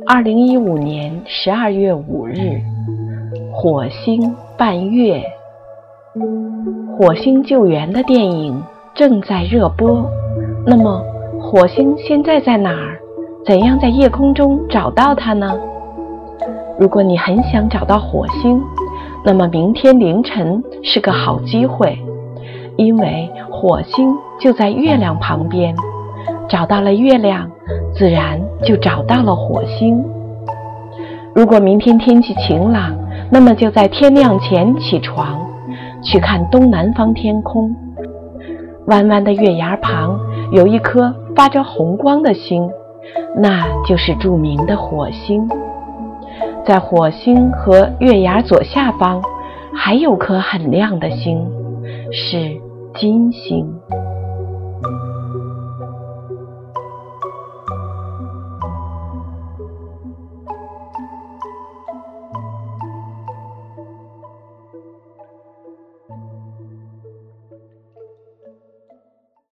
2015年12月5日，火星伴月。火星救援的电影正在热播，那么火星现在在哪儿？怎样在夜空中找到它呢？如果你很想找到火星，那么明天凌晨是个好机会，因为火星就在月亮旁边，找到了月亮，自然就找到了火星。如果明天天气晴朗，那么就在天亮前起床，去看东南方天空。弯弯的月牙旁有一颗发着红光的星，那就是著名的火星。在火星和月牙左下方还有颗很亮的星，是金星。